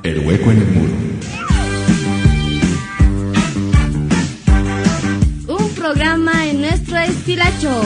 El hueco en el muro. Un programa en nuestro estilacho.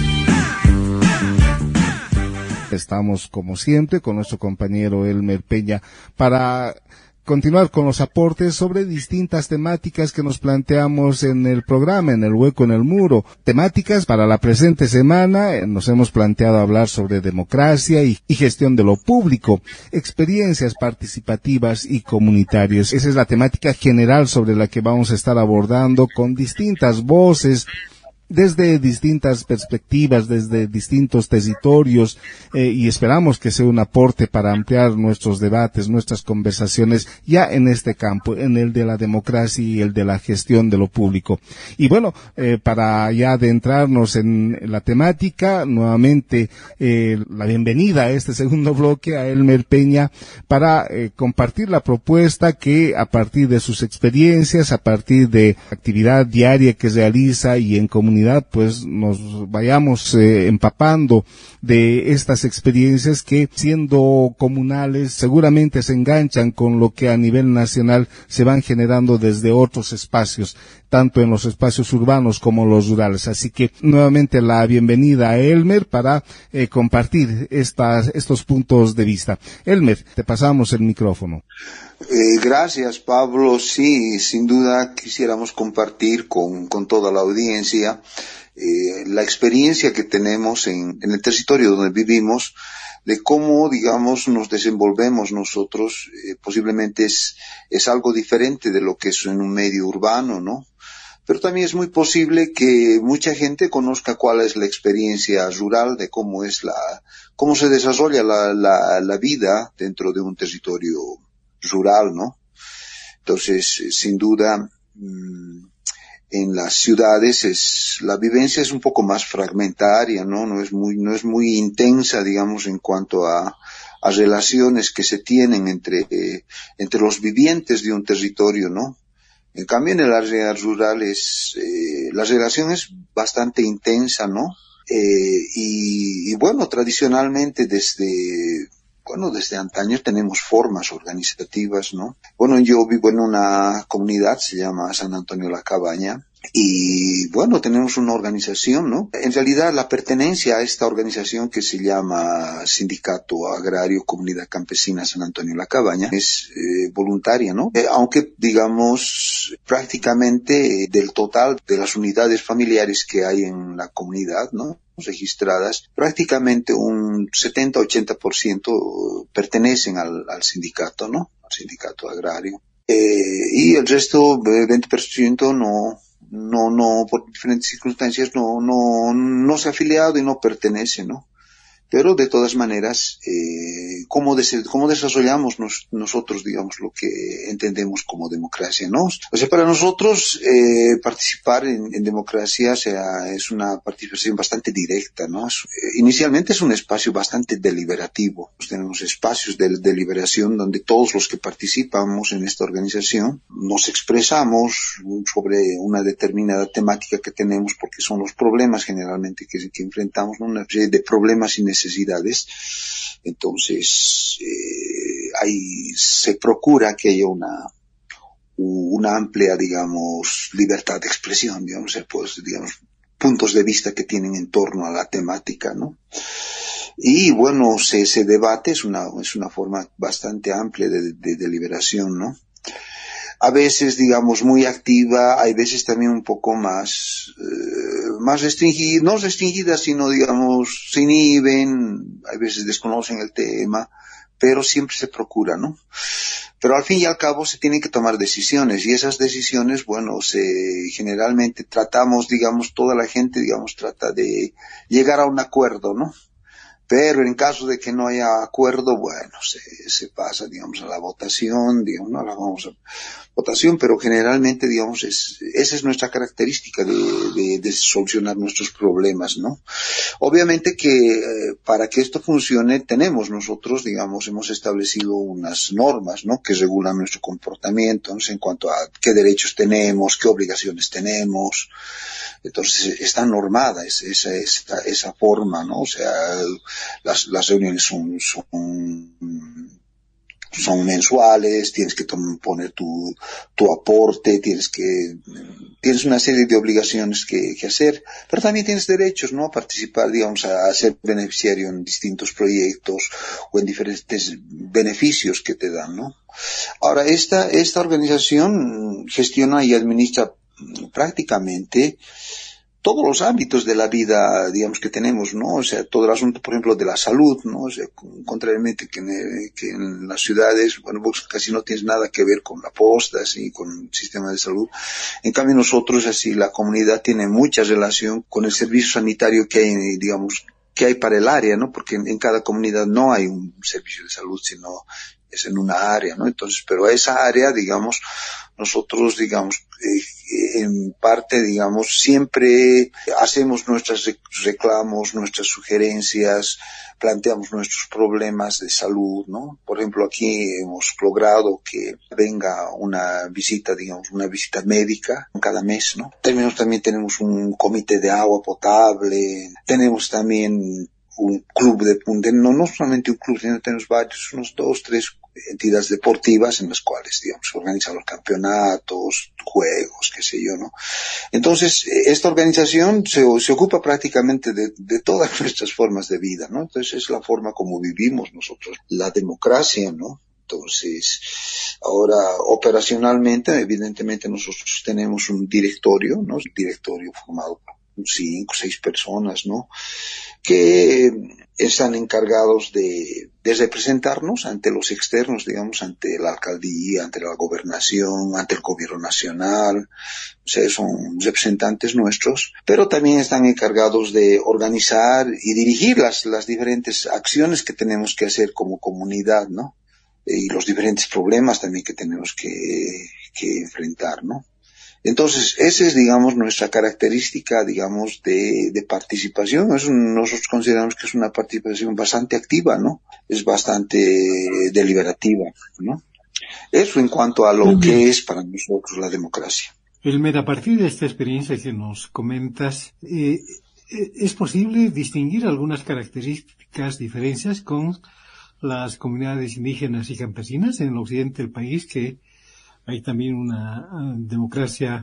Estamos, como siempre, con nuestro compañero Elmer Peña para continuar con los aportes sobre distintas temáticas que nos planteamos en el programa, en el hueco en el muro. Temáticas para la presente semana, nos hemos planteado hablar sobre democracia y gestión de lo público, experiencias participativas y comunitarias. Esa es la temática general sobre la que vamos a estar abordando con distintas voces, desde distintas perspectivas, desde distintos territorios, y esperamos que sea un aporte para ampliar nuestros debates, nuestras conversaciones ya en este campo, en el de la democracia y el de la gestión de lo público. Y bueno, para ya adentrarnos en la temática, nuevamente la bienvenida a este segundo bloque a Elmer Peña para compartir la propuesta que a partir de sus experiencias, a partir de actividad diaria que realiza y en comunidad, pues nos vayamos empapando de estas experiencias que, siendo comunales, seguramente se enganchan con lo que a nivel nacional se van generando desde otros espacios, tanto en los espacios urbanos como los rurales. Así que nuevamente la bienvenida a Elmer para compartir estos puntos de vista. Elmer, te pasamos el micrófono. Gracias, Pablo. Sí, sin duda quisiéramos compartir con toda la audiencia la experiencia que tenemos en el territorio donde vivimos, de cómo, digamos, nos desenvolvemos nosotros. Posiblemente es algo diferente de lo que es en un medio urbano, ¿no? Pero también es muy posible que mucha gente conozca cuál es la experiencia rural, de cómo se desarrolla la vida dentro de un territorio rural, ¿no? Entonces, sin duda, en las ciudades la vivencia es un poco más fragmentaria, ¿no? No es muy intensa, digamos, en cuanto a relaciones que se tienen entre los vivientes de un territorio, ¿no? En cambio, en el área rural la relación es bastante intensa, ¿no? Y bueno, tradicionalmente desde antaño tenemos formas organizativas, ¿no? Bueno, yo vivo en una comunidad, se llama San Antonio La Cabaña, y bueno, tenemos una organización, ¿no? En realidad la pertenencia a esta organización que se llama Sindicato Agrario Comunidad Campesina San Antonio La Cabaña es voluntaria, ¿no? Aunque, digamos, prácticamente del total de las unidades familiares que hay en la comunidad, ¿no?, registradas, prácticamente un 70-80% pertenecen al sindicato, ¿no?, al sindicato agrario. Y el resto, 20% no, por diferentes circunstancias no se ha afiliado y no pertenece, ¿no? Pero de todas maneras, ¿cómo desarrollamos nosotros, digamos, lo que entendemos como democracia, ¿no? O sea, para nosotros, participar en democracia, o sea, es una participación bastante directa, ¿no? Inicialmente es un espacio bastante deliberativo. Tenemos espacios de deliberación donde todos los que participamos en esta organización nos expresamos sobre una determinada temática que tenemos, porque son los problemas generalmente que enfrentamos, ¿no? Una serie de problemas y necesidades. Entonces, ahí se procura que haya una amplia, digamos, libertad de expresión, digamos, pues, digamos, puntos de vista que tienen en torno a la temática, ¿no? Y bueno, se debate, es una forma bastante amplia de deliberación, ¿no? A veces, digamos, muy activa, hay veces también un poco más restringida, no restringida, sino, digamos, se inhiben, hay veces desconocen el tema, pero siempre se procura, ¿no? Pero al fin y al cabo se tienen que tomar decisiones, y esas decisiones, bueno, generalmente tratamos, digamos, toda la gente, digamos, trata de llegar a un acuerdo, ¿no? Pero en caso de que no haya acuerdo, bueno, se pasa, digamos, a la votación, digamos, no la vamos a votación, pero generalmente, digamos, esa es nuestra característica de solucionar nuestros problemas, ¿no? Obviamente que para que esto funcione nosotros, digamos, hemos establecido unas normas, ¿no?, que regulan nuestro comportamiento, ¿no?, en cuanto a qué derechos tenemos, qué obligaciones tenemos. Entonces está normada esa forma, ¿no? O sea, las reuniones son son mensuales, tienes que poner tu aporte, tienes una serie de obligaciones que hacer, pero también tienes derechos, ¿no? A participar, digamos, a ser beneficiario en distintos proyectos o en diferentes beneficios que te dan, ¿no? Ahora, esta organización gestiona y administra prácticamente todos los ámbitos de la vida, digamos, que tenemos, ¿no? O sea, todo el asunto, por ejemplo, de la salud, ¿no? O sea, contrariamente que en las ciudades, bueno, vos casi no tienes nada que ver con la posta, así, con el sistema de salud. En cambio, nosotros, así, la comunidad tiene mucha relación con el servicio sanitario que hay, digamos, que hay para el área, ¿no? Porque en cada comunidad no hay un servicio de salud, sino es en una área, ¿no? Entonces, pero a esa área, digamos, nosotros, digamos, en parte, digamos, siempre hacemos nuestros reclamos, nuestras sugerencias, planteamos nuestros problemas de salud, ¿no? Por ejemplo, aquí hemos logrado que venga una visita, digamos, una visita médica cada mes, ¿no? También tenemos un comité de agua potable, tenemos también un club no solamente un club, sino tenemos unos 2, 3 entidades deportivas en las cuales, digamos, se organizan los campeonatos, juegos, qué sé yo, ¿no? Entonces, esta organización se ocupa prácticamente de todas nuestras formas de vida, ¿no? Entonces, es la forma como vivimos nosotros, la democracia, ¿no? Entonces, ahora, operacionalmente, evidentemente, nosotros tenemos un directorio, ¿no? Un directorio formado por 5 o 6 personas, ¿no? Que están encargados de representarnos ante los externos, digamos, ante la alcaldía, ante la gobernación, ante el gobierno nacional. O sea, son representantes nuestros, pero también están encargados de organizar y dirigir las diferentes acciones que tenemos que hacer como comunidad, ¿no? Y los diferentes problemas también que tenemos que enfrentar, ¿no? Entonces, esa es, digamos, nuestra característica, digamos, de participación. Nosotros consideramos que es una participación bastante activa, ¿no? Es bastante deliberativa, ¿no? Eso en cuanto a lo que es para nosotros la democracia. Elmer, a partir de esta experiencia que nos comentas, ¿es posible distinguir algunas características, diferencias con las comunidades indígenas y campesinas en el occidente del país, que hay también una democracia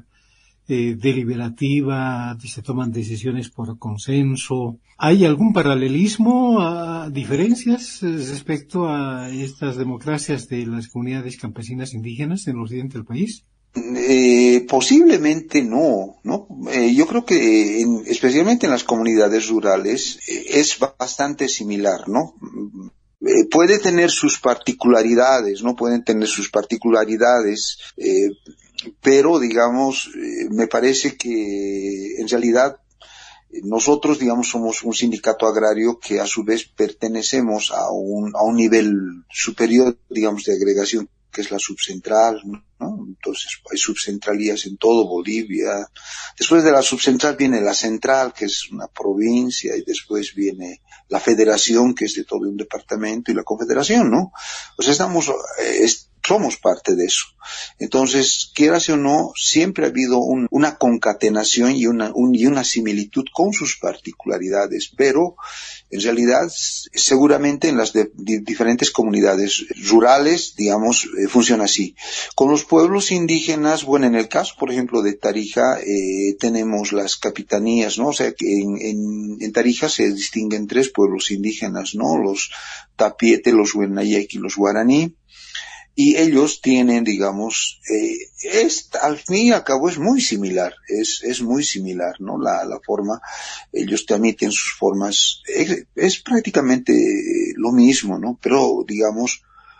deliberativa, se toman decisiones por consenso? ¿Hay algún paralelismo, diferencias respecto a estas democracias de las comunidades campesinas indígenas en el occidente del país? Posiblemente no. Yo creo que especialmente en las comunidades rurales es bastante similar, ¿no? Puede tener sus particularidades, ¿no? Pueden tener sus particularidades, pero, digamos, me parece que en realidad nosotros, digamos, somos un sindicato agrario que a su vez pertenecemos a un nivel superior, digamos, de agregación, que es la subcentral, ¿no? Entonces hay subcentralías en todo Bolivia. Después de la subcentral viene la central, que es una provincia, y después viene la federación, que es de todo un departamento, y la confederación, ¿no? O sea, somos parte de eso. Entonces, quieras o no, siempre ha habido una concatenación y una similitud con sus particularidades, pero en realidad, seguramente en las diferentes comunidades rurales, digamos, funciona así. Con los pueblos indígenas, bueno, en el caso, por ejemplo, de Tarija, tenemos las capitanías, ¿no? O sea, que en Tarija se distinguen 3 pueblos indígenas, ¿no? Los Tapiete, los Huenayek y los Guaraní. Y ellos tienen, digamos, al fin y al cabo es muy similar, es muy similar, ¿no? La forma, ellos también tienen sus formas, es prácticamente lo mismo, ¿no? Pero, digamos,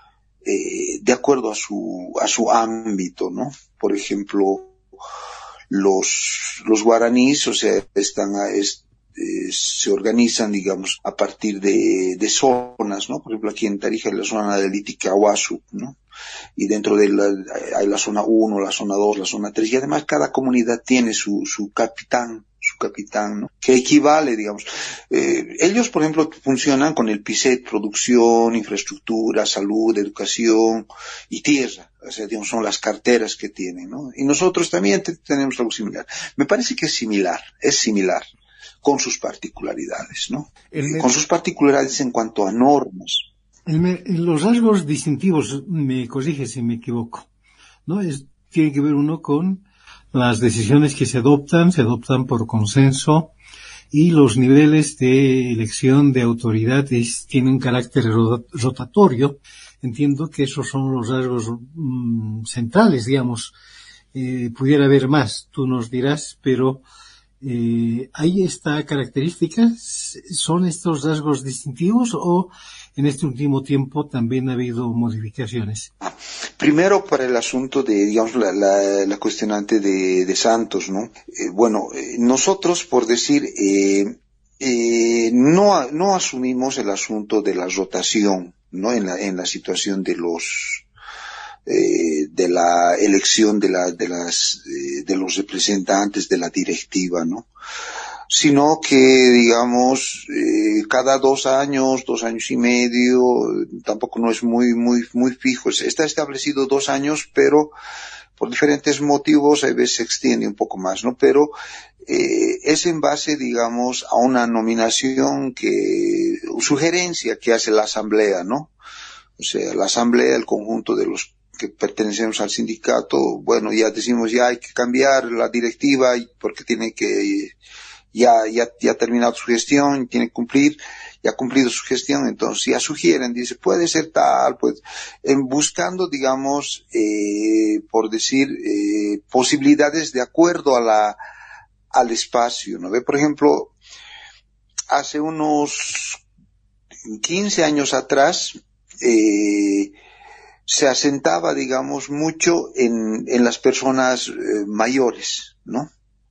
de acuerdo a su ámbito, ¿no? Por ejemplo, los guaraníes, o sea, se organizan, digamos, a partir de zonas, ¿no? Por ejemplo, aquí en Tarija hay la zona del Iticahuasu, ¿no? Y dentro de hay la zona 1, la zona 2, la zona 3, y además cada comunidad tiene su capitán, ¿no? Que equivale, digamos. Ellos, por ejemplo, funcionan con el PICET, producción, infraestructura, salud, educación y tierra. O sea, digamos, son las carteras que tienen, ¿no? Y nosotros también tenemos algo similar. Me parece que es similar, con sus particularidades, ¿no? Con sus particularidades en cuanto a normas. Los rasgos distintivos, me corrige si me equivoco, ¿no? Tiene que ver uno con las decisiones que se adoptan por consenso, y los niveles de elección de autoridades tienen un carácter rotatorio. Entiendo que esos son los rasgos centrales, digamos. Pudiera haber más, tú nos dirás, pero ¿hay esta característica? ¿Son estos rasgos distintivos o en este último tiempo también ha habido modificaciones? Primero, para el asunto de, digamos, la cuestionante de Santos, ¿no? Nosotros, por decir, no asumimos el asunto de la rotación, ¿no? En la situación de la elección de los representantes de la directiva, ¿no? Sino que, digamos, cada 2 años, 2 años y medio, tampoco no es muy fijo. Está establecido 2 años, pero por diferentes motivos a veces se extiende un poco más, ¿no? Pero es en base, digamos, a una nominación sugerencia que hace la asamblea, ¿no? O sea, la asamblea, el conjunto de los que pertenecemos al sindicato, bueno, ya decimos, ya hay que cambiar la directiva porque tiene que, ya ha terminado su gestión, tiene que cumplir, ya ha cumplido su gestión, entonces ya sugieren, dice, puede ser tal, pues, buscando, digamos, por decir, posibilidades de acuerdo al espacio, ¿no? Por ejemplo, hace unos 15 años atrás, se asentaba, digamos, mucho en las personas mayores, ¿no?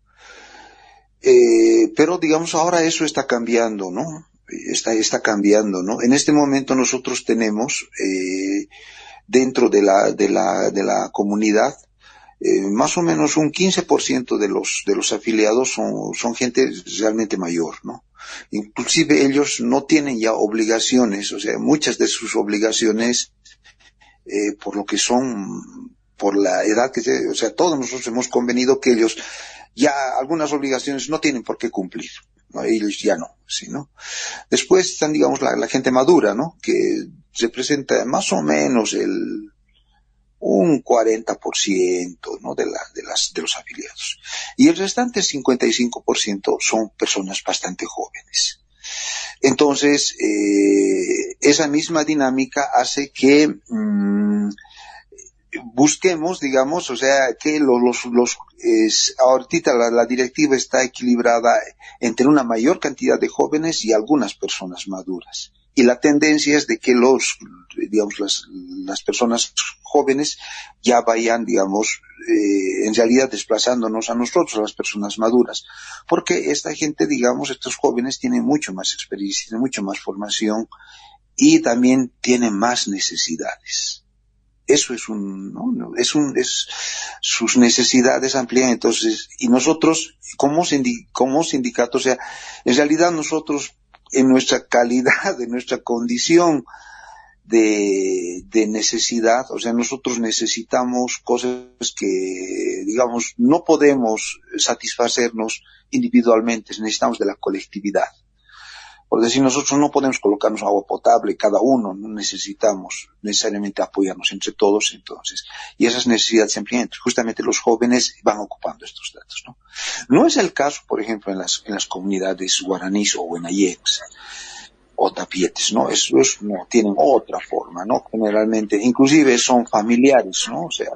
Pero digamos ahora eso está cambiando, ¿no? Está cambiando, ¿no? En este momento nosotros tenemos dentro de la comunidad más o menos un 15% de los afiliados son gente realmente mayor, ¿no? Inclusive ellos no tienen ya obligaciones, o sea, muchas de sus obligaciones por lo que son, por la edad o sea, todos nosotros hemos convenido que ellos ya algunas obligaciones no tienen por qué cumplir, ¿no? Ellos ya no, ¿sí, no? Después están, digamos, la gente madura, ¿no? Que representa más o menos un 40%, ¿no? de los afiliados. Y el restante 55% son personas bastante jóvenes. Entonces, esa misma dinámica hace que busquemos, digamos, o sea, que ahorita la directiva está equilibrada entre una mayor cantidad de jóvenes y algunas personas maduras. Y la tendencia es de que las personas jóvenes ya vayan, digamos, en realidad desplazándonos a nosotros, a las personas maduras. Porque esta gente, digamos, estos jóvenes tienen mucho más experiencia, tienen mucho más formación y también tienen más necesidades. Eso es sus necesidades amplían, entonces, y nosotros, como sindicato, o sea, en realidad nosotros, en nuestra calidad, en nuestra condición de necesidad, o sea, nosotros necesitamos cosas que, digamos, no podemos satisfacernos individualmente, necesitamos de la colectividad. Por decir, nosotros no podemos colocarnos agua potable cada uno, no necesitamos necesariamente apoyarnos entre todos, entonces, y esas necesidades se amplían. Justamente los jóvenes van ocupando estos datos, ¿no? No es el caso, por ejemplo, en las comunidades guaraníes o guenayeques o tapietes, ¿no? Esos no tienen otra forma, ¿no? Generalmente, inclusive son familiares, ¿no? O sea,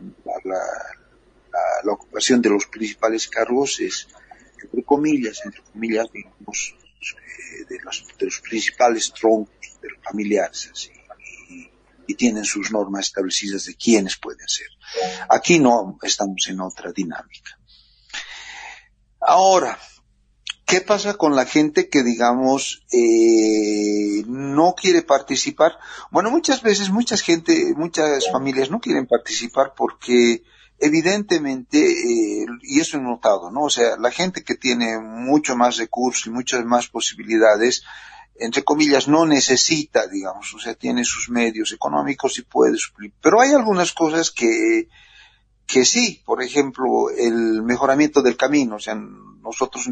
la ocupación de los principales cargos es, entre comillas, digamos, de los principales troncos de los familiares, así, y tienen sus normas establecidas de quiénes pueden ser. Aquí no, estamos en otra dinámica. Ahora, ¿qué pasa con la gente que, digamos, no quiere participar? Bueno, muchas veces, muchas familias no quieren participar porque evidentemente, y eso he notado, ¿no? O sea, la gente que tiene mucho más recursos y muchas más posibilidades, entre comillas, no necesita, digamos, o sea, tiene sus medios económicos y puede suplir. Pero hay algunas cosas que sí, por ejemplo, el mejoramiento del camino, o sea, nosotros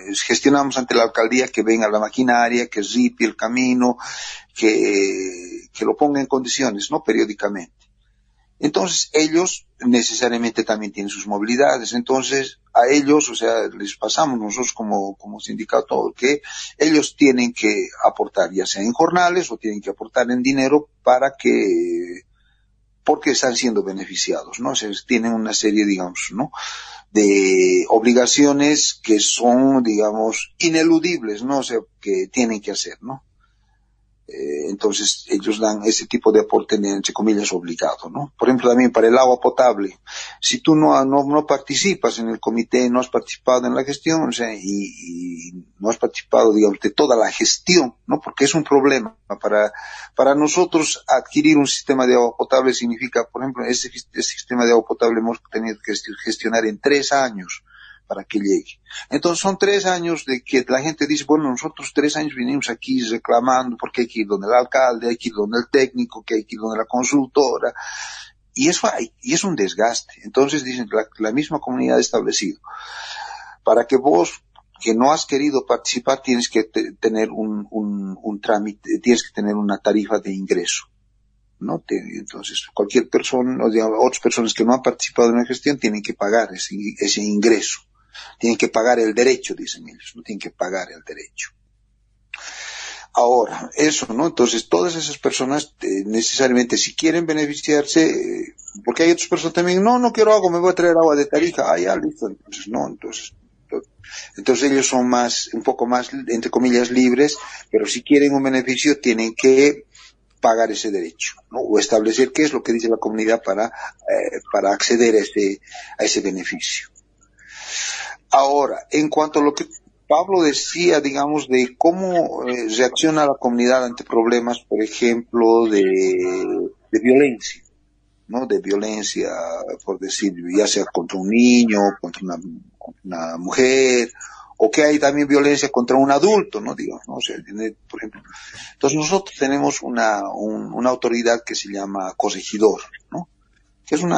gestionamos ante la alcaldía que venga la maquinaria, que ripie el camino, que que lo ponga en condiciones, ¿no? Periódicamente. Entonces, ellos necesariamente también tienen sus movilidades. Entonces, a ellos, o sea, les pasamos nosotros como sindicato que ellos tienen que aportar, ya sea en jornales o tienen que aportar en dinero porque están siendo beneficiados, ¿no? O sea, tienen una serie, digamos, ¿no? De obligaciones que son, digamos, ineludibles, ¿no? O sea, que tienen que hacer, ¿no? Entonces ellos dan ese tipo de aporte, entre comillas, obligado, ¿no? Por ejemplo, también para el agua potable, si tú no participas en el comité, no has participado en la gestión, o sea, y no has participado, digamos, de toda la gestión, ¿no? Porque es un problema. Para nosotros adquirir un sistema de agua potable significa, por ejemplo, ese sistema de agua potable hemos tenido que gestionar en 3 años para que llegue. Entonces son 3 años de que la gente dice, bueno, nosotros 3 años vinimos aquí reclamando porque hay que ir donde el alcalde, hay que ir donde el técnico, que hay que ir donde la consultora, y es un desgaste. Entonces dicen, la misma comunidad ha establecido, para que vos, que no has querido participar, tienes que tener un trámite, tienes que tener una tarifa de ingreso, ¿no? Entonces, cualquier persona, o digamos, otras personas que no han participado en la gestión tienen que pagar ese ingreso. Tienen que pagar el derecho, dicen ellos, no tienen que pagar el derecho. Ahora, eso, ¿no? Entonces, todas esas personas, necesariamente, si quieren beneficiarse, porque hay otras personas también, no quiero agua, me voy a traer agua de Tarija, ya, listo, entonces, no, entonces ellos son un poco más, entre comillas, libres, pero si quieren un beneficio, tienen que pagar ese derecho, ¿no? O establecer qué es lo que dice la comunidad para acceder a ese beneficio. Ahora, en cuanto a lo que Pablo decía, digamos, de cómo reacciona la comunidad ante problemas, por ejemplo, de violencia, ¿no? De violencia, por decir, ya sea contra un niño, contra una mujer, o que hay también violencia contra un adulto, ¿no? Digamos, ¿no? O sea, por ejemplo. Entonces nosotros tenemos una autoridad que se llama corregidor, ¿no? Que es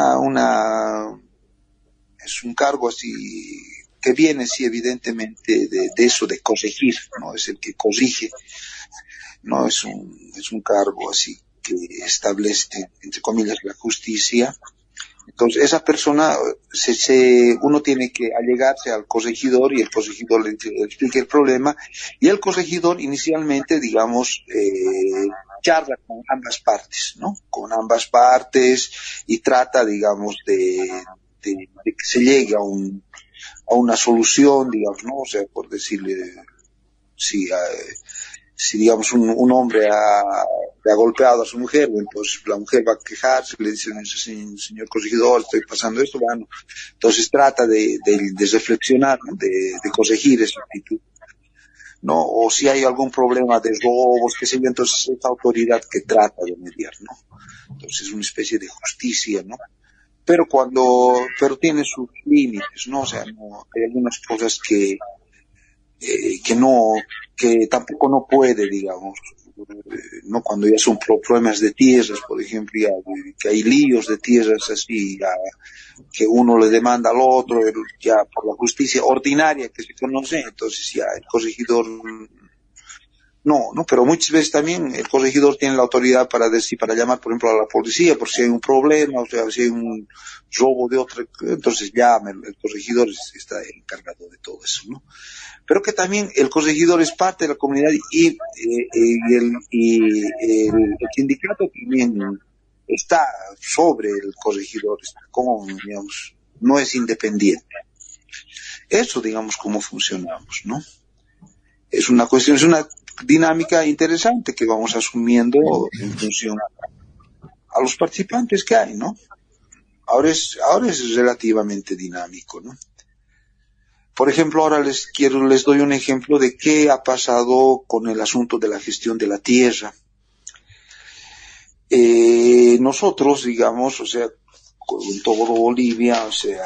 es un cargo así, que viene, sí, evidentemente, de eso, de corregir, ¿no? Es el que corrige, ¿no? Es un cargo así que establece, entre comillas, la justicia. Entonces, esa persona, uno tiene que allegarse al corregidor y el corregidor le explica el problema, y el corregidor inicialmente, digamos, charla con ambas partes, ¿no? Con ambas partes, y trata, digamos, de que se llegue a una solución, digamos, ¿no? O sea, por decirle, si digamos un hombre le ha golpeado a su mujer, entonces la mujer va a quejarse, le dice, señor corregidor, estoy pasando esto, bueno, entonces trata de reflexionar, ¿no? de corregir esa actitud, ¿no? O si hay algún problema de robos, qué sé yo, entonces es la autoridad que trata de mediar, ¿no? Entonces es una especie de justicia, ¿no? Pero tiene sus límites, ¿no? O sea, no, hay algunas cosas que tampoco no puede, digamos, no, cuando ya son problemas de tierras, por ejemplo, ya, que hay líos de tierras así, ya, que uno le demanda al otro, ya por la justicia ordinaria que se conoce, entonces ya el corregidor no, pero muchas veces también el corregidor tiene la autoridad para llamar, por ejemplo, a la policía, por si hay un problema, o sea, si hay un robo de otra, entonces llama, el corregidor está encargado de todo eso, ¿no? Pero que también el corregidor es parte de la comunidad y el sindicato también está sobre el corregidor, está como, digamos, no es independiente. Eso, digamos, cómo funcionamos, ¿no? Es una dinámica interesante que vamos asumiendo en función a los participantes que hay, ¿no? Ahora es relativamente dinámico, ¿no? Por ejemplo, ahora les doy un ejemplo de qué ha pasado con el asunto de la gestión de la tierra. Nosotros, digamos, o sea, en todo Bolivia, o sea,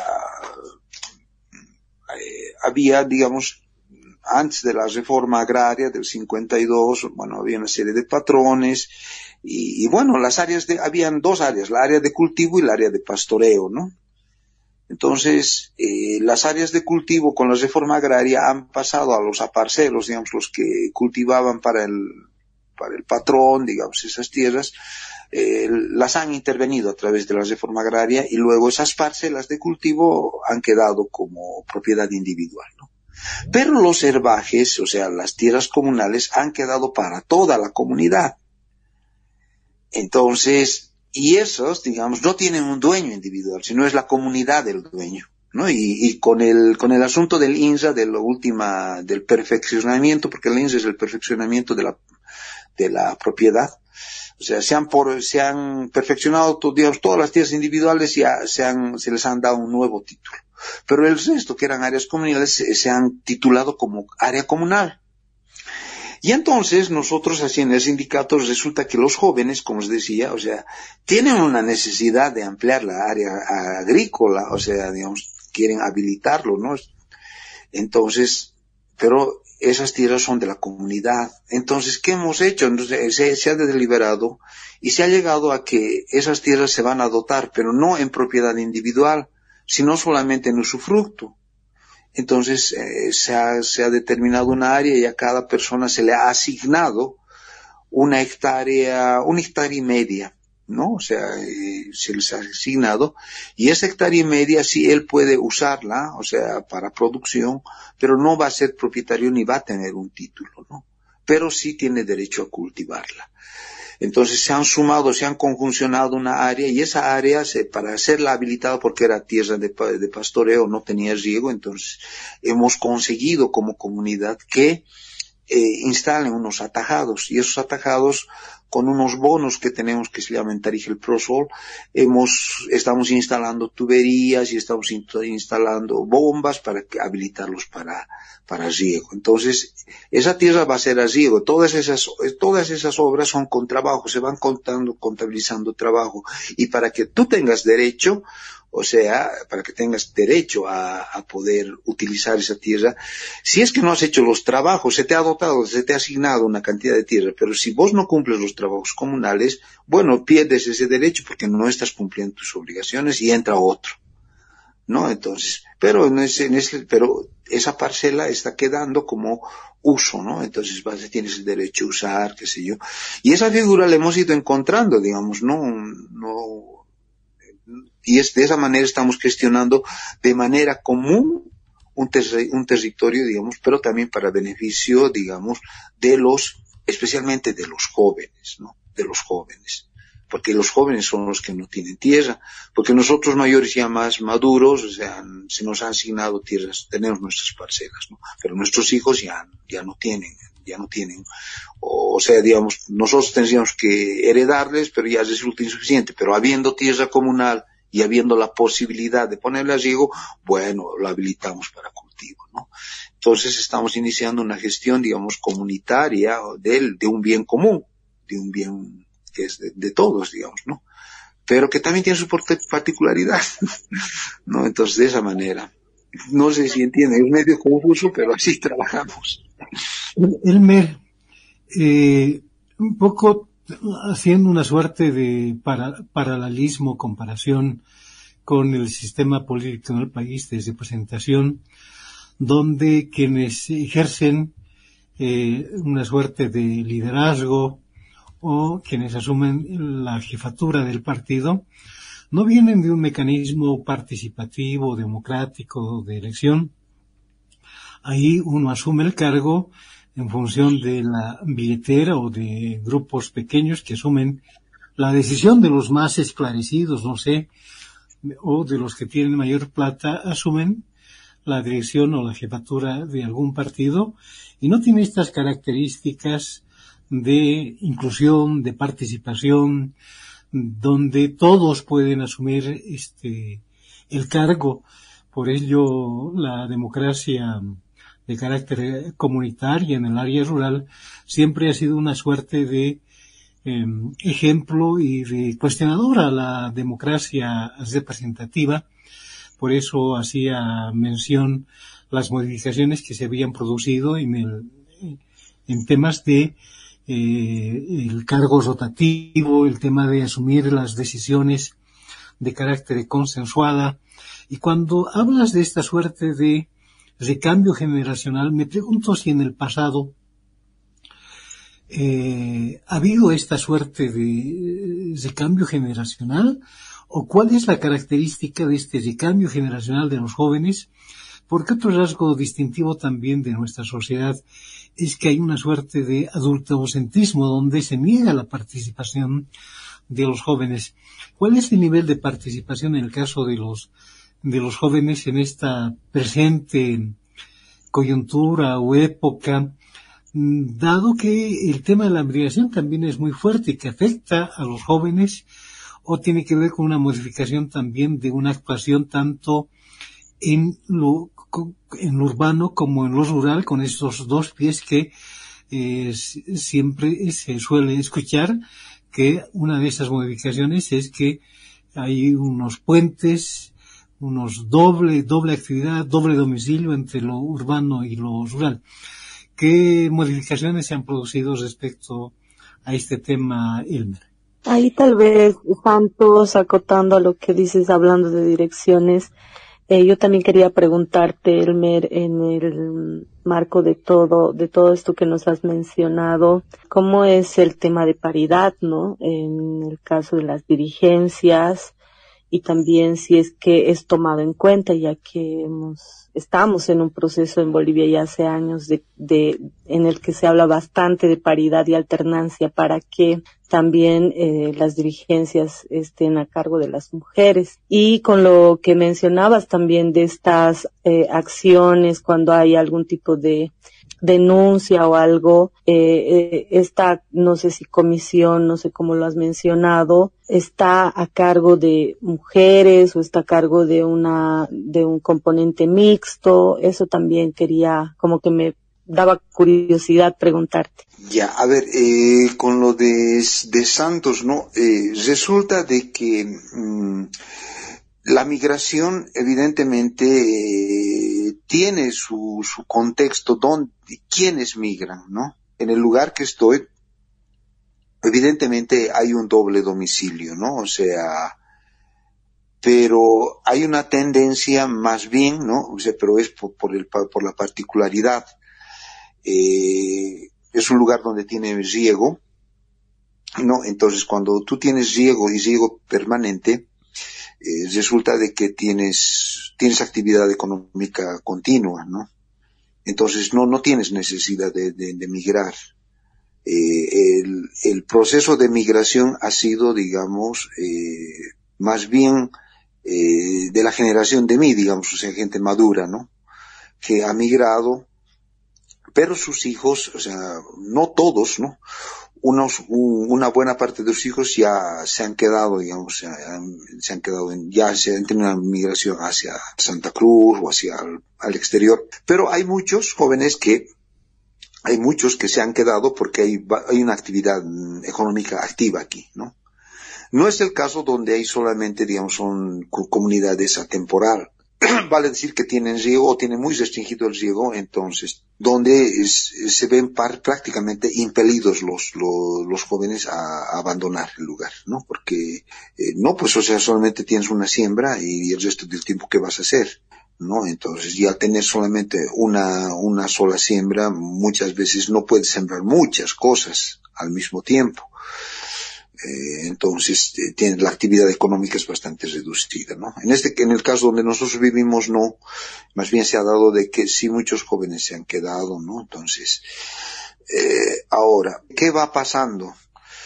había, digamos, antes de la reforma agraria del 52, bueno, había una serie de patrones, y bueno, habían 2 áreas, la área de cultivo y la área de pastoreo, ¿no? Entonces, las áreas de cultivo con la reforma agraria han pasado a los aparcelos, digamos, los que cultivaban para el patrón, digamos, esas tierras, las han intervenido a través de la reforma agraria y luego esas parcelas de cultivo han quedado como propiedad individual, ¿no? Pero los herbajes, o sea, las tierras comunales, han quedado para toda la comunidad. Entonces, y esos, digamos, no tienen un dueño individual, sino es la comunidad del dueño, ¿no? Y con el asunto del INSA, del perfeccionamiento, porque el INSA es el perfeccionamiento de la propiedad. O sea, se han perfeccionado, digamos, todas las tierras individuales y se les han dado un nuevo título. Pero el resto, que eran áreas comunales, se han titulado como área comunal. Y entonces nosotros así en el sindicato resulta que los jóvenes, como os decía, o sea, tienen una necesidad de ampliar la área agrícola, o sea, digamos, quieren habilitarlo, ¿no? Entonces, pero esas tierras son de la comunidad. Entonces, ¿qué hemos hecho? Entonces, se ha deliberado y se ha llegado a que esas tierras se van a dotar, pero no en propiedad individual, sino solamente en usufructo. Entonces se ha determinado una área y a cada persona se le ha asignado una hectárea y media, ¿no? O sea, se les ha asignado y esa hectárea y media sí él puede usarla, o sea, para producción, pero no va a ser propietario ni va a tener un título, ¿no? Pero sí tiene derecho a cultivarla. Entonces se han conjuncionado una área y esa área, para hacerla habilitada porque era tierra de pastoreo, no tenía riego, entonces hemos conseguido como comunidad que instalen unos atajados y esos atajados con unos bonos que tenemos que se llaman Tarija Prosol, estamos instalando tuberías y estamos instalando bombas para habilitarlos para riego. Entonces, esa tierra va a ser a riego. Todas esas obras son con trabajo, se van contabilizando trabajo. Y para que tú tengas derecho, o sea, para que tengas derecho a poder utilizar esa tierra, si es que no has hecho los trabajos, se te ha dotado, se te ha asignado una cantidad de tierra, pero si vos no cumples los trabajos comunales, bueno, pierdes ese derecho porque no estás cumpliendo tus obligaciones y entra otro, ¿no? Entonces, pero esa parcela está quedando como uso, ¿no? Entonces tienes el derecho a usar, qué sé yo. Y esa figura la hemos ido encontrando, digamos, y de esa manera estamos gestionando de manera común un territorio, digamos, pero también para beneficio, digamos, especialmente de los jóvenes, ¿no? De los jóvenes. Porque los jóvenes son los que no tienen tierra. Porque nosotros mayores ya más maduros, o sea, se nos han asignado tierras, tenemos nuestras parcelas, ¿no? Pero nuestros hijos ya no tienen. O sea, digamos, nosotros tendríamos que heredarles, pero ya resulta insuficiente. Pero habiendo tierra comunal y habiendo la posibilidad de ponerle a riego, bueno, lo habilitamos para cultivo, ¿no? Entonces estamos iniciando una gestión, digamos, comunitaria de un bien común, de un bien que es de todos, digamos, ¿no? Pero que también tiene su particularidad, ¿no? Entonces, de esa manera. No sé si entienden, es medio confuso, pero así trabajamos. Elmer, un poco haciendo una suerte de paralelismo, comparación con el sistema político en el país de representación, donde quienes ejercen una suerte de liderazgo o quienes asumen la jefatura del partido no vienen de un mecanismo participativo, democrático, de elección. Ahí uno asume el cargo en función de la billetera o de grupos pequeños que asumen la decisión de los más esclarecidos, no sé, o de los que tienen mayor plata, asumen la dirección o la jefatura de algún partido y no tiene estas características de inclusión, de participación, donde todos pueden asumir el cargo. Por ello, la democracia de carácter comunitario en el área rural siempre ha sido una suerte de ejemplo y de cuestionadora a la democracia representativa. Por eso hacía mención las modificaciones que se habían producido en temas de el cargo rotativo, el tema de asumir las decisiones de carácter consensuada. Y cuando hablas de esta suerte de recambio generacional, me pregunto si en el pasado ¿Ha habido esta suerte de cambio generacional? ¿O cuál es la característica de este recambio generacional de los jóvenes? Porque otro rasgo distintivo también de nuestra sociedad es que hay una suerte de adultocentrismo donde se niega la participación de los jóvenes. ¿Cuál es el nivel de participación en el caso de los jóvenes en esta presente coyuntura o época, dado que el tema de la migración también es muy fuerte y que afecta a los jóvenes, o tiene que ver con una modificación también de una actuación tanto en lo urbano como en lo rural, con estos dos pies que siempre se suele escuchar, que una de esas modificaciones es que hay unos puentes, unos doble actividad, doble domicilio entre lo urbano y lo rural. ¿Qué modificaciones se han producido respecto a este tema, Elmer? Ahí tal vez, Santos, acotando a lo que dices, hablando de direcciones, yo también quería preguntarte, Elmer, en el marco de todo esto que nos has mencionado, ¿cómo es el tema de paridad, no? En el caso de las dirigencias, y también si es que es tomado en cuenta, ya que estamos en un proceso en Bolivia ya hace años en el que se habla bastante de paridad y alternancia para que también las dirigencias estén a cargo de las mujeres. Y con lo que mencionabas también de estas acciones cuando hay algún tipo de denuncia o algo, esta, no sé si comisión, no sé cómo lo has mencionado, está a cargo de mujeres o está a cargo de un componente mixto. Eso también quería, como que me daba curiosidad preguntarte. Ya, a ver, con lo de Santos, ¿no? Resulta de que la migración evidentemente tiene su contexto, quiénes migran, ¿no? En el lugar que estoy, evidentemente hay un doble domicilio, ¿no? O sea, pero hay una tendencia más bien, ¿no? O sea, pero es por la particularidad. Es un lugar donde tiene riego, ¿no? Entonces, cuando tú tienes riego y riego permanente, resulta de que tienes actividad económica continua, ¿no? Entonces no tienes necesidad de migrar. El proceso de migración ha sido, digamos, más bien de la generación de mí, digamos, o sea, gente madura, ¿no? Que ha migrado, pero sus hijos, o sea, no todos, ¿no? Una buena parte de los hijos ya se han quedado, digamos, se han tenido una migración hacia Santa Cruz o hacia al exterior. Pero hay muchos jóvenes que se han quedado porque hay una actividad económica activa aquí, ¿no? No es el caso donde hay solamente, digamos, son comunidades atemporal. Vale decir que tienen riego o tienen muy restringido el riego, entonces, donde se ven prácticamente impelidos los jóvenes a abandonar el lugar, ¿no? Porque, no, pues, o sea, solamente tienes una siembra y el resto del tiempo, ¿qué vas a hacer? ¿No? Entonces, ya tener solamente una sola siembra, muchas veces no puedes sembrar muchas cosas al mismo tiempo. Entonces la actividad económica es bastante reducida, ¿no? En el caso donde nosotros vivimos, no, más bien se ha dado de que sí muchos jóvenes se han quedado, ¿no? Entonces, ahora, ¿qué va pasando?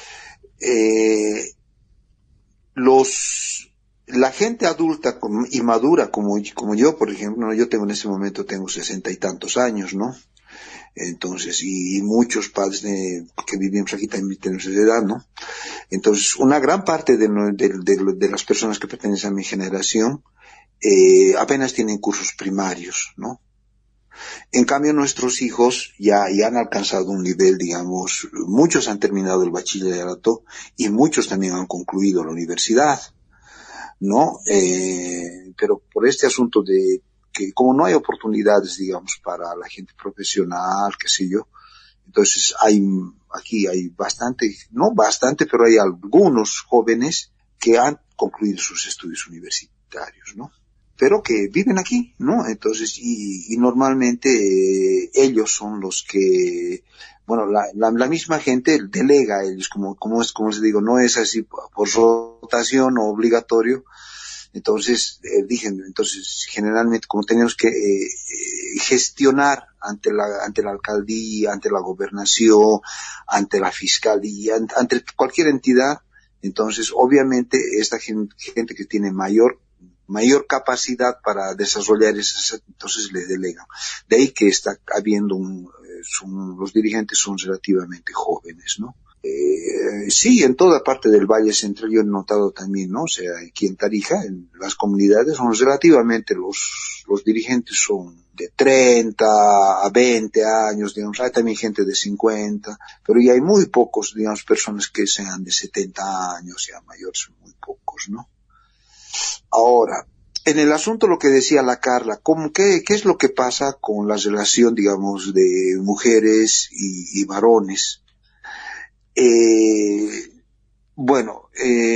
La gente adulta y madura como yo, por ejemplo, ¿no? Yo en ese momento tengo 60 y tantos años, ¿no? Entonces, y muchos padres que vivimos aquí también tenemos esa edad, ¿no? Entonces, una gran parte de las personas que pertenecen a mi generación apenas tienen cursos primarios, ¿no? En cambio, nuestros hijos ya han alcanzado un nivel, digamos, muchos han terminado el bachillerato y muchos también han concluido la universidad, ¿no? Pero por este asunto de que como no hay oportunidades, digamos, para la gente profesional, qué sé yo, entonces aquí hay no bastante, pero hay algunos jóvenes que han concluido sus estudios universitarios, ¿no? pero que viven aquí, ¿no? Entonces, y normalmente ellos son los que, bueno, la misma gente delega a ellos, como les digo, no es así por rotación o obligatorio. Entonces, entonces generalmente como tenemos que gestionar ante la alcaldía, ante la gobernación, ante la fiscalía, ante cualquier entidad, entonces obviamente esta gente que tiene mayor capacidad para desarrollar esas, entonces le delegan. De ahí que está habiendo los dirigentes son relativamente jóvenes, ¿no? Sí, en toda parte del Valle Central yo he notado también, ¿no? O sea, aquí en Tarija, en las comunidades son relativamente los dirigentes son de 30 a 20 años, digamos, hay también gente de 50, pero ya hay muy pocos, digamos, personas que sean de 70 años, ya mayores, son muy pocos, ¿no? Ahora, en el asunto lo que decía la Carla, ¿qué es lo que pasa con la relación, digamos, de mujeres y varones? Bueno,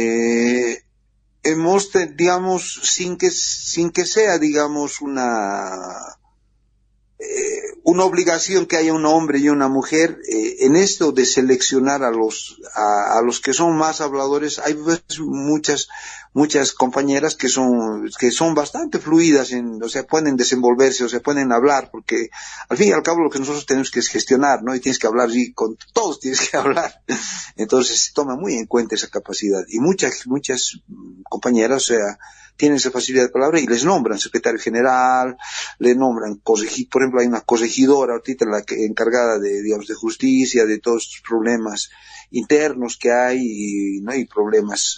hemos, digamos, sin que sea, digamos, una obligación que haya un hombre y una mujer, en esto de seleccionar a los que son más habladores, hay muchas compañeras que son bastante fluidas o sea, pueden desenvolverse, o sea, pueden hablar, porque al fin y al cabo lo que nosotros tenemos que es gestionar, ¿no? Y tienes que hablar, y con todos tienes que hablar. Entonces se toma muy en cuenta esa capacidad. Y muchas compañeras, o sea, tienen esa facilidad de palabra y les nombran secretario general, le nombran por ejemplo, hay una corregidora ahorita encargada de, digamos, de justicia, de todos estos problemas internos que hay, ¿no? Y problemas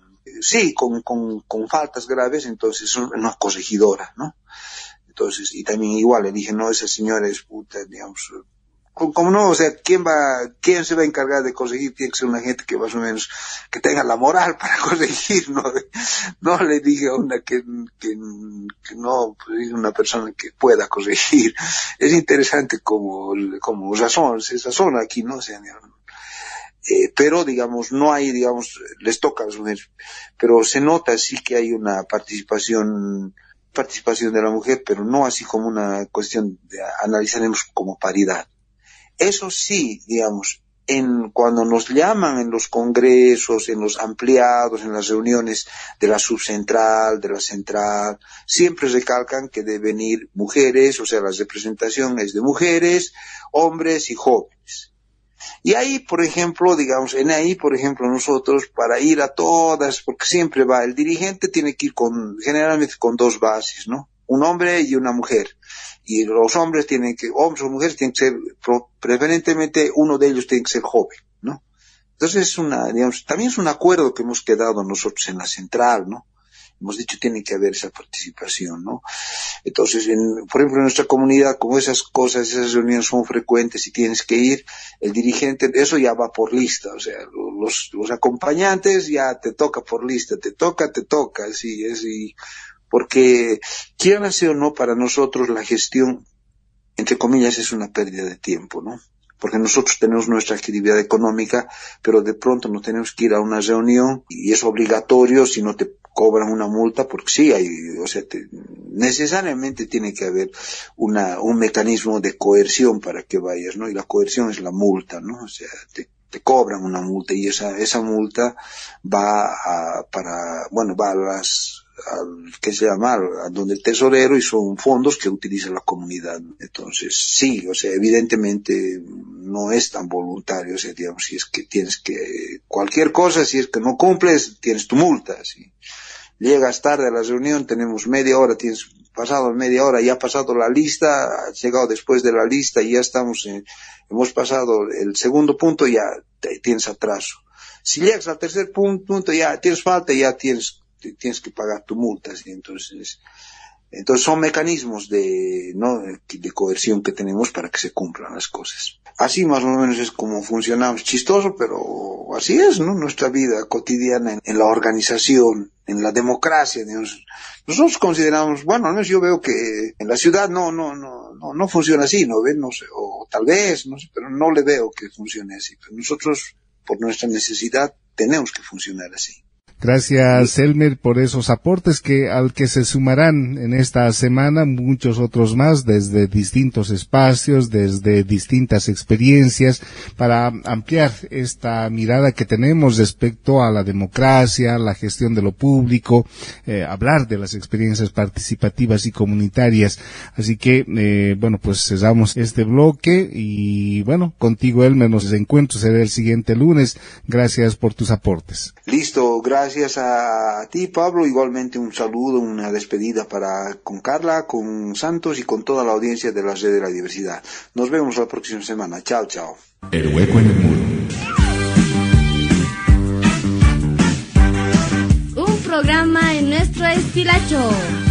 con faltas graves, entonces es una corregidora, ¿no? Entonces, y también igual le dije, no, esa señora es puta, digamos, como no, o sea, ¿quién se va a encargar de corregir? Tiene que ser una gente que más o menos, que tenga la moral para corregir, ¿no? No le dije a una que no, pues, una persona que pueda corregir. Es interesante como se razona aquí, ¿no? O sea, pero digamos, no hay, digamos, les toca a las mujeres, pero se nota sí que hay una participación de la mujer, pero no así como una cuestión analizaremos como paridad. Eso sí, digamos, cuando nos llaman en los congresos, en los ampliados, en las reuniones de la subcentral, de la central, siempre recalcan que deben ir mujeres, o sea, la representación es de mujeres, hombres y jóvenes. Y ahí, por ejemplo, nosotros para ir a todas, porque siempre el dirigente tiene que ir generalmente con dos bases, ¿no? Un hombre y una mujer. Y los hombres o mujeres tienen que ser, preferentemente uno de ellos tiene que ser joven, ¿no? Entonces también es un acuerdo que hemos quedado nosotros en la central, ¿no? Hemos dicho tiene que haber esa participación, ¿no? Entonces, por ejemplo, en nuestra comunidad, como esas reuniones son frecuentes y tienes que ir, el dirigente, eso ya va por lista, o sea, los acompañantes ya te toca por lista, te toca, así es, porque quieran sea o no, para nosotros la gestión, entre comillas, es una pérdida de tiempo, ¿no? Porque nosotros tenemos nuestra actividad económica, pero de pronto nos tenemos que ir a una reunión y es obligatorio, si no te cobran una multa, porque sí necesariamente tiene que haber un mecanismo de coerción para que vayas, ¿no? Y la coerción es la multa, ¿no? O sea, te cobran una multa y esa multa va a donde el tesorero, y son fondos que utiliza la comunidad. Entonces, sí, o sea, evidentemente no es tan voluntario, o sea, digamos, si es que cualquier cosa, si es que no cumples, tienes tu multa, ¿sí? Llegas tarde a la reunión, tenemos media hora, tienes pasado media hora, ya ha pasado la lista, has llegado después de la lista y ya hemos pasado el segundo punto, ya tienes atraso. Si llegas al tercer punto, ya tienes falta, ya tienes que pagar tu multa, ¿sí? Entonces son mecanismos de coerción que tenemos para que se cumplan las cosas. Así más o menos es como funcionamos. Chistoso, pero así es, ¿no? Nuestra vida cotidiana en la organización, en la democracia, digamos. Nosotros consideramos, bueno, al menos yo veo que en la ciudad no funciona así, ¿no ven? No sé, o tal vez, no sé, pero no le veo que funcione así. Pero nosotros, por nuestra necesidad, tenemos que funcionar así. Gracias, Elmer, por esos aportes al que se sumarán en esta semana muchos otros más desde distintos espacios, desde distintas experiencias, para ampliar esta mirada que tenemos respecto a la democracia, la gestión de lo público, hablar de las experiencias participativas y comunitarias. Así que, pues cerramos este bloque y, contigo, Elmer, nos encuentro, será el siguiente lunes. Gracias por tus aportes. Listo, gracias a ti, Pablo. Igualmente un saludo, una despedida con Carla, con Santos y con toda la audiencia de la Red de la Diversidad. Nos vemos la próxima semana. Chao, chao. El hueco en el muro. Un programa en nuestro estilacho.